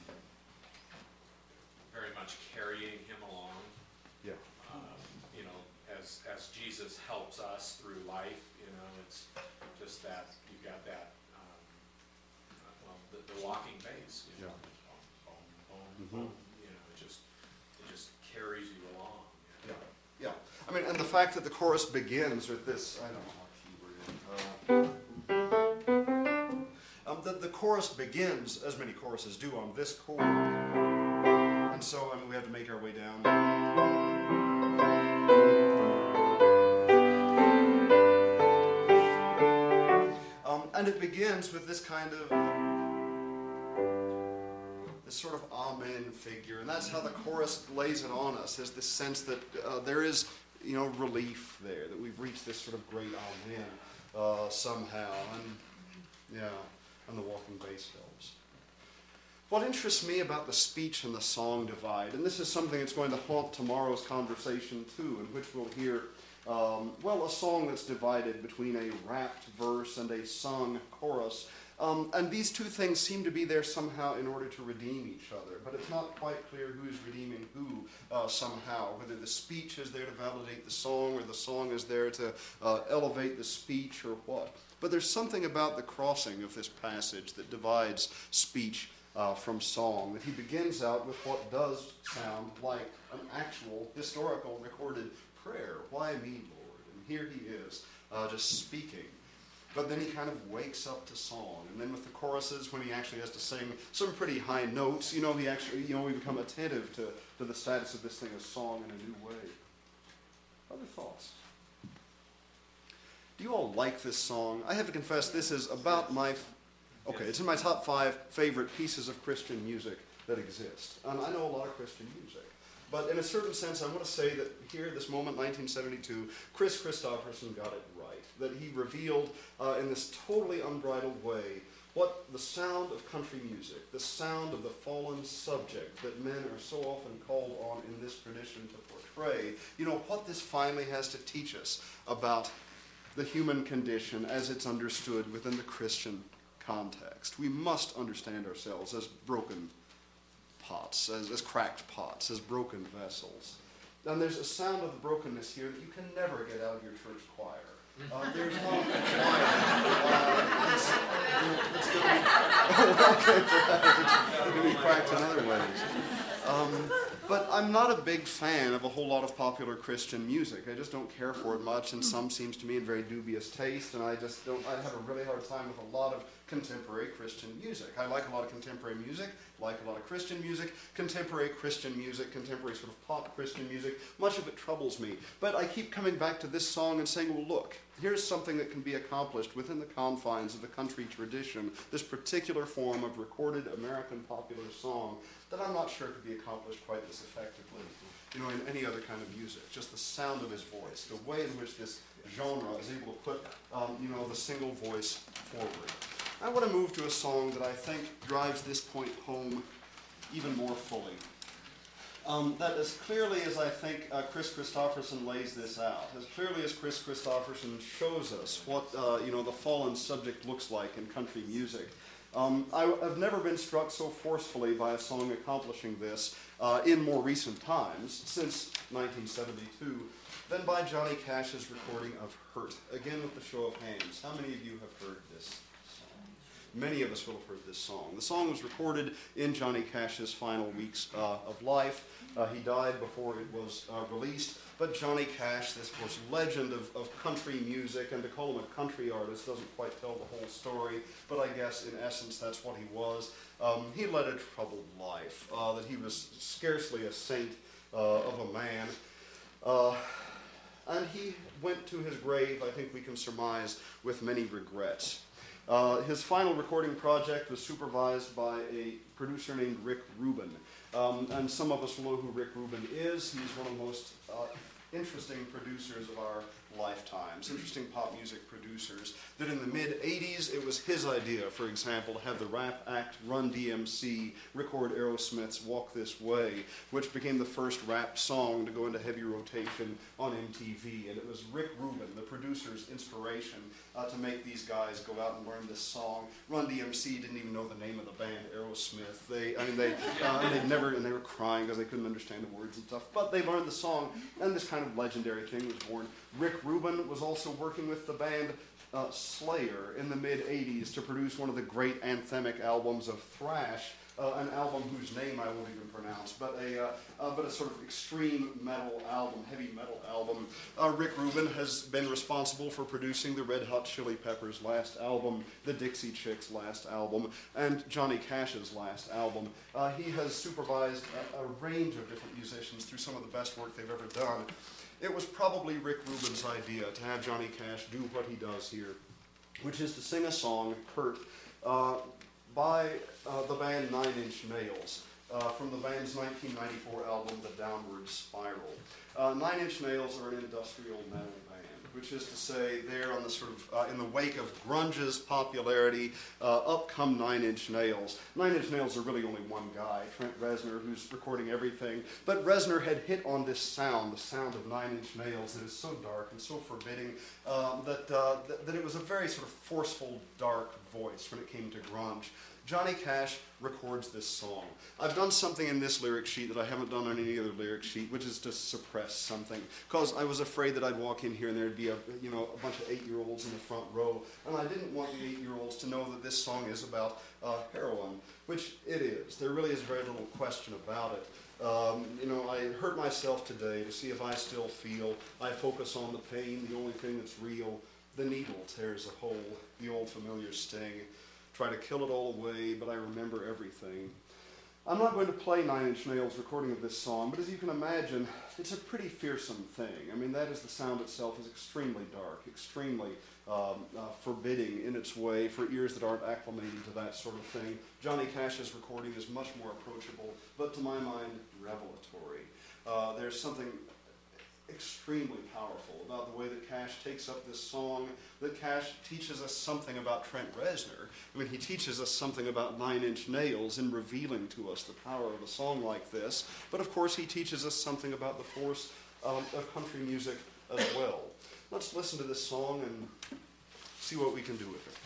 very much carrying him along. Yeah. Um, you know, as, as Jesus helps us through life, you know, it's just that, you've got that, um, uh, well, the, the walking bass, you know. Yeah. Boom, boom, Mhm. boom, you know, it just, it just carries you along. You know? Yeah. Yeah. I mean, and the fact that the chorus begins with this, I don't know how key we're in. Uh, um, that the chorus begins, as many choruses do, on this chord. And so, I mean, we have to make our way down. Um, and it begins with this kind of, this sort of amen figure. And that's how the chorus lays it on us, is this sense that uh, there is, you know, relief there, that we've reached this sort of great amen uh, somehow. And, yeah, and the walking bass helps. What interests me about the speech and the song divide, and this is something that's going to haunt tomorrow's conversation too, in which we'll hear, um, well, a song that's divided between a rapped verse and a sung chorus. Um, and these two things seem to be there somehow in order to redeem each other. But it's not quite clear who's redeeming who uh, somehow, whether the speech is there to validate the song or the song is there to uh, elevate the speech or what. But there's something about the crossing of this passage that divides speech uh, from song, that he begins out with what does sound like an actual historical recorded prayer. Why me, Lord? And here he is, uh, just speaking. But then he kind of wakes up to song. And then with the choruses, when he actually has to sing some pretty high notes, you know, he actually, you know, we become attentive to, to the status of this thing as song in a new way. Other thoughts? Do you all like this song? I have to confess, this is about my, okay, it's in my top five favorite pieces of Christian music that exist. And I know a lot of Christian music. But in a certain sense, I want to say that here, this moment, nineteen seventy-two, Chris Christopherson got it right. That he revealed uh, in this totally unbridled way what the sound of country music, the sound of the fallen subject that men are so often called on in this tradition to portray, you know, what this finally has to teach us about the human condition as it's understood within the Christian context. We must understand ourselves as broken pots, as, as cracked pots, as broken vessels. And there's a sound of the brokenness here that you can never get out of your church choir. Uh, there's not a choir. Uh, it's, it's going to be, okay, perhaps it's going to be cracked in other ways. Um, but I'm not a big fan of a whole lot of popular Christian music. I just don't care for it much, and some seems to me in very dubious taste, and I just don't, I have a really hard time with a lot of contemporary Christian music. I like a lot of contemporary music, like a lot of Christian music, contemporary Christian music, contemporary sort of pop Christian music. Much of it troubles me. But I keep coming back to this song and saying, well, look, here's something that can be accomplished within the confines of the country tradition, this particular form of recorded American popular song that I'm not sure could be accomplished quite as effectively, you know, in any other kind of music. Just the sound of his voice, the way in which this genre is able to put, um, you know, the single voice forward. I want to move to a song that I think drives this point home even more fully. Um, that as clearly as I think uh, Chris Christopherson lays this out, as clearly as Chris Christopherson shows us what uh, you know the fallen subject looks like in country music, Um, I, I've never been struck so forcefully by a song accomplishing this uh, in more recent times, since nineteen seventy-two, than by Johnny Cash's recording of Hurt. Again with the show of hands. How many of you have heard this song? Many of us will have heard this song. The song was recorded in Johnny Cash's final weeks uh, of life. Uh, he died before it was uh, released. But Johnny Cash, this of course legend of, of country music, and to call him a country artist doesn't quite tell the whole story, but I guess in essence that's what he was. Um, he led a troubled life, uh, that he was scarcely a saint uh, of a man. Uh, and he went to his grave, I think we can surmise, with many regrets. Uh, his final recording project was supervised by a producer named Rick Rubin. Um, and some of us will know who Rick Rubin is. He's one of the most uh, interesting producers of our lifetimes, interesting pop music producers, that in the mid eighties it was his idea, for example, to have the rap act Run D M C record Aerosmith's Walk This Way, which became the first rap song to go into heavy rotation on M T V. And it was Rick Rubin, the producer's inspiration, uh, to make these guys go out and learn this song. Run D M C didn't even know the name of the band, Aerosmith. They, I mean, they, uh, and they never, and they were crying because they couldn't understand the words and stuff. But they learned the song, and this kind of legendary thing was born. Rick Rubin was also working with the band uh, Slayer in the mid eighties to produce one of the great anthemic albums of thrash, uh, an album whose name I won't even pronounce, but a uh, uh, but a sort of extreme metal album, heavy metal album. Uh, Rick Rubin has been responsible for producing the Red Hot Chili Peppers' last album, the Dixie Chicks' last album, and Johnny Cash's last album. Uh, he has supervised a, a range of different musicians through some of the best work they've ever done. It was probably Rick Rubin's idea to have Johnny Cash do what he does here, which is to sing a song, Hurt, uh, by uh, the band Nine Inch Nails, uh, from the band's nineteen ninety-four album, The Downward Spiral. Uh, Nine Inch Nails are an industrial metal band, which is to say they're on the sort of, uh, in the wake of grunge's popularity, uh, up come Nine Inch Nails. Nine Inch Nails are really only one guy, Trent Reznor, who's recording everything. But Reznor had hit on this sound, the sound of Nine Inch Nails, that is so dark and so forbidding um, that, uh, th- that it was a very sort of forceful, dark voice when it came to grunge. Johnny Cash records this song. I've done something in this lyric sheet that I haven't done on any other lyric sheet, which is to suppress something, because I was afraid that I'd walk in here and there'd be a, you know, a bunch of eight-year-olds in the front row, and I didn't want the eight-year-olds to know that this song is about uh, heroin, which it is. There really is very little question about it. Um, you know, I hurt myself today to see if I still feel. I focus on the pain, the only thing that's real. The needle tears a hole, the old familiar sting. Try to kill it all away, but I remember everything. I'm not going to play Nine Inch Nails' recording of this song, but as you can imagine, it's a pretty fearsome thing. I mean, that is, the sound itself is extremely dark, extremely um, uh, forbidding in its way for ears that aren't acclimated to that sort of thing. Johnny Cash's recording is much more approachable, but to my mind, revelatory. Uh, there's something extremely powerful about the way that Cash takes up this song, that Cash teaches us something about Trent Reznor. I mean, he teaches us something about Nine Inch Nails in revealing to us the power of a song like this, but of course he teaches us something about the force um, of country music as well. Let's listen to this song and see what we can do with it.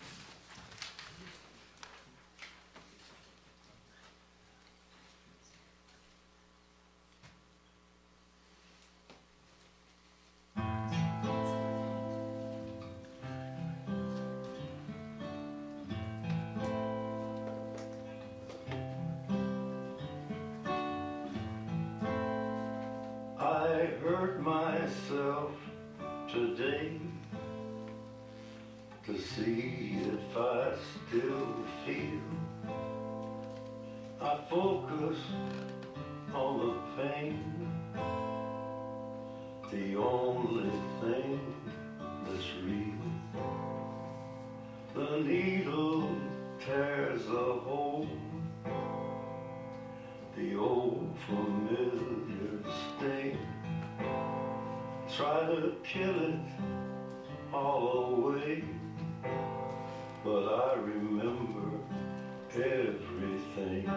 I hurt myself today to see if I still feel. I focus on the pain, the only thing that's real. The needle tears a hole, the old familiar sting. Try to kill it all away, but I remember everything.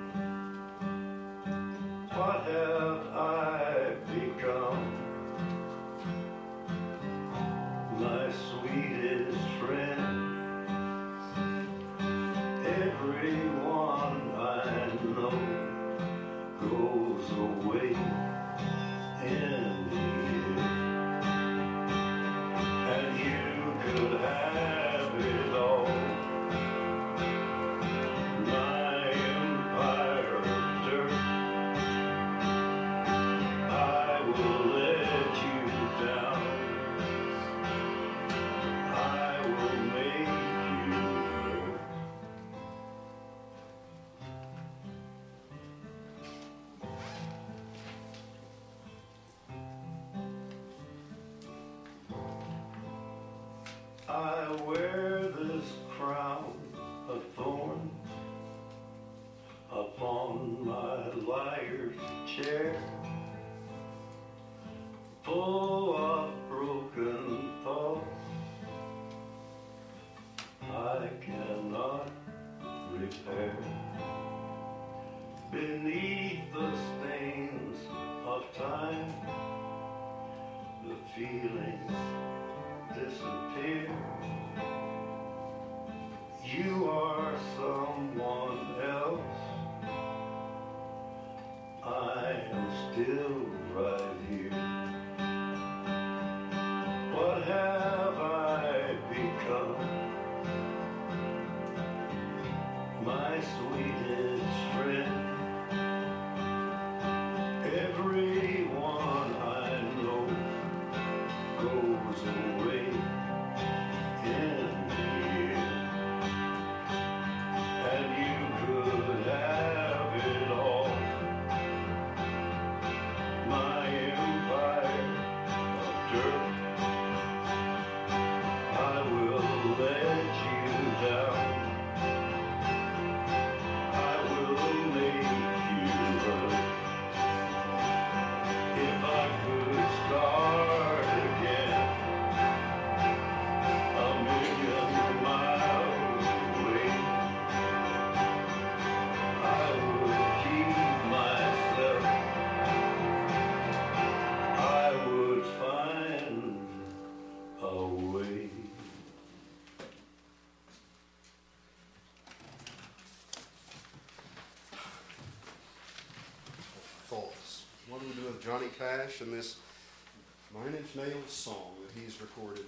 What have I become? My sweetest friend. goes away in the year. And you could have it all. My empire of dirt, I will let you down. I will make you hurt. I wear this crown of thorns upon my liar's chair, full of broken thoughts I cannot repair. Beneath the stains of time, the feelings disappear. You are someone else. I am still right here. What have I become? My sweetest friend. Everyone I know goes away in the year. And you could have it all. My empire of dirt, I will let you down. I will make you hurt. If I could start again, a million miles away, I would keep myself. I would find a way. Thoughts. What do we do with Johnny Cash and this Nine Inch Nails song that he's recorded?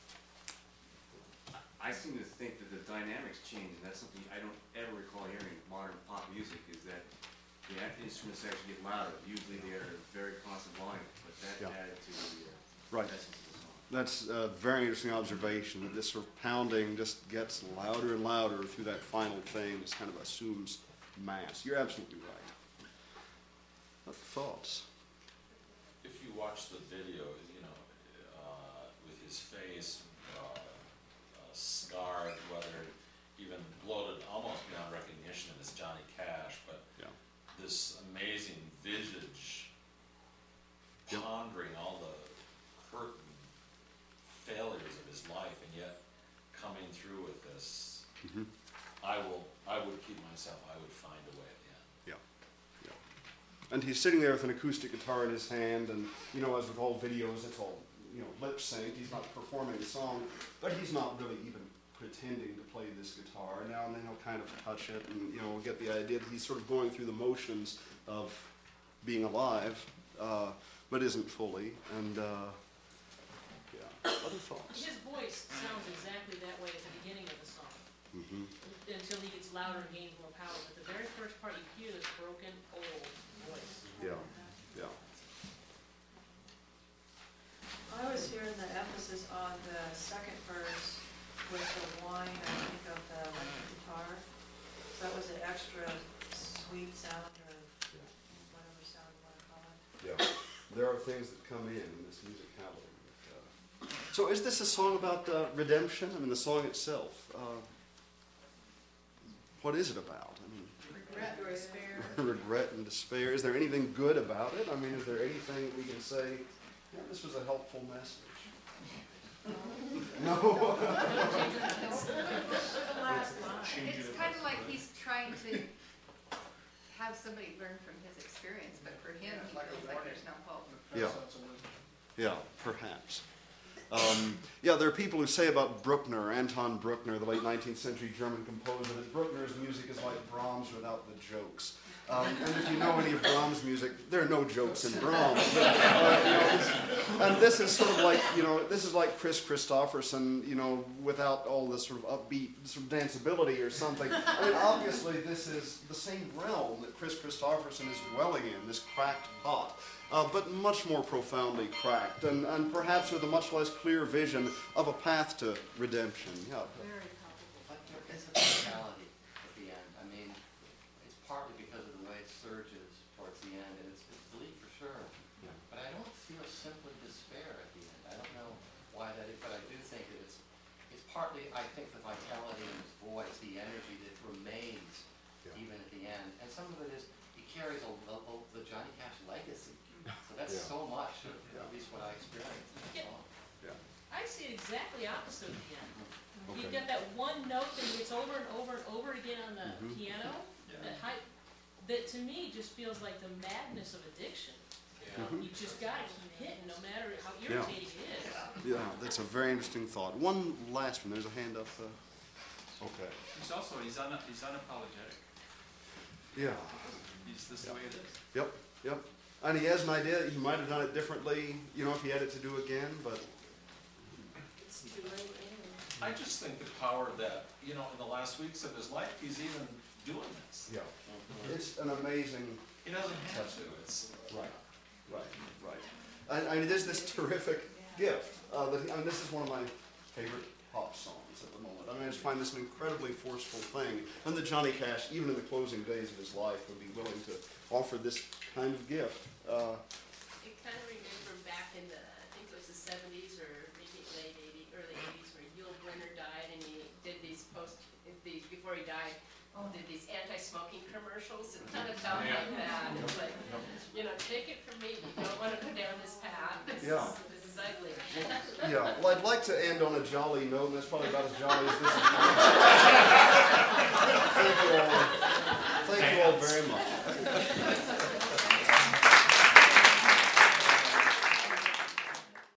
I seem to think that the dynamics change, and that's something I don't ever recall hearing in modern pop music, is that the act- instruments actually get louder. Usually they are at a very constant volume, but that Yeah. added to the uh, Right. essence of the song. That's a very interesting observation, that this sort of pounding just gets louder and louder through that final thing. This kind of assumes mass. You're absolutely right. What thoughts? If you watch the video, you know, uh, with his face, uh, uh, scarred, whether even bloated almost beyond recognition as Johnny Cash, but Yeah. this amazing visage, Yep. pondering all the hurt and failures of his life, and yet coming through with this, Mm-hmm. I will, I would keep myself, I would find a way at the end. Yeah. Yeah. And he's sitting there with an acoustic guitar in his hand, and, you know, as with all videos, it's all, you know, lip synced. He's not performing the song, but he's not really even pretending to play this guitar. Now and then he'll kind of touch it, and, you know, we'll get the idea that he's sort of going through the motions of being alive, uh, but isn't fully. And, uh, yeah. Other thoughts? His voice sounds exactly that way at the beginning of the song, Mm-hmm. until he gets louder and gains more power. But the very first part, you hear this broken, old voice. Yeah. Yeah. I was hearing the emphasis on the second verse with the whine, I think, of the electric guitar. So that was an extra sweet sound, or whatever sound you want to call it. Yeah. There are things that come in in this musicality. Uh, so is this a song about uh, redemption? I mean, the song itself, uh, what is it about? I mean, Regret or despair. regret and despair. Is there anything good about it? I mean, is there anything we can say, yeah, this was a helpful message? No? It's kind of like he's trying to have somebody learn from his experience, but for him, he feels like there's no hope. Yeah. Yeah, perhaps. Um, yeah, there are people who say about Bruckner, Anton Bruckner, the late nineteenth century German composer, that Bruckner's music is like Brahms without the jokes. Um, and if you know any of Brahms' music, there are no jokes in Brahms. But, uh, you know, this, and this is sort of like, you know, this is like Chris Christopherson, you know, without all this sort of upbeat sort of danceability or something. I mean, obviously this is the same realm that Chris Christopherson is dwelling in, this cracked pot. Uh, but much more profoundly cracked, and, and perhaps with a much less clear vision of a path to redemption. Yeah. Very palpable. But there is a finality at the end. I mean, it's partly because of the way it surges towards the end, and it's, it's bleak for sure. Yeah. But I don't feel simply despair at the end. I don't know why that is, but I do think that it's, it's partly, I think, the vitality in his voice, the energy that remains Yeah. even at the end. And some of it is, he carries a, a, a, the Johnny Cash legacy. So that's Yeah. so much of Yeah. at least what I experienced in the Yeah. song. I see it exactly opposite again. Okay. You've got that one note that gets over and over and over again on the Mhm. piano, Yeah. that high, that to me just feels like the madness of addiction. Mhm. You just gotta keep hitting, no matter how irritating it is. Yeah, that's a very interesting thought. One last one. There's a hand up. Uh, okay. He's also, he's un, he's unapologetic. Yeah. He's, this is the way it is. Yep. Yep. And he has an idea. He might have done it differently, you know, if he had it to do again. But It's too late anyway. I just think the power that, you know, in the last weeks of his life, he's even doing this. yeah, it's an amazing. He doesn't have to, it's. Right. Right. Right. And, and it is this terrific gift. Uh, that he, I mean, this is one of my favorite pop songs at the moment. I mean, I just find this an incredibly forceful thing, and that Johnny Cash, even in the closing days of his life, would be willing to offer this kind of gift. Uh, It kind of remember back in the, I think it was the seventies or maybe late eighties, early eighties, where Yul Brynner died and he did these post, these, before he died, did these anti-smoking commercials. It kind of felt like that. It's like, you know, take it from me, you don't want to go down this path. This Yeah. is, this is ugly. yeah, well, I'd like to end on a jolly note, and that's probably about as jolly as this is. Thank you all. Thank you all very much.